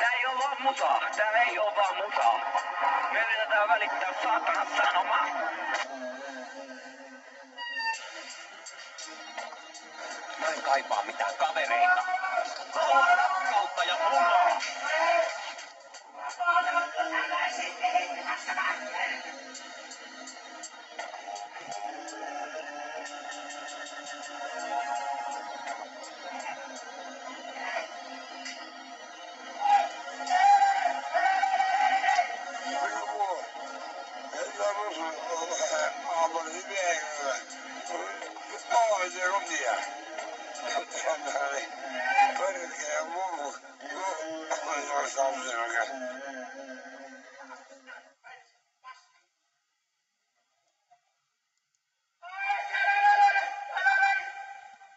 Tää ei oo vaan musaa. Tää ei oo vaan musaa. Me yritetään välittää saatanan sanomaa. Mä en kaipaa mitään kavereita. Haluan rakkautta ja muraa. Perché è un uomo, non so se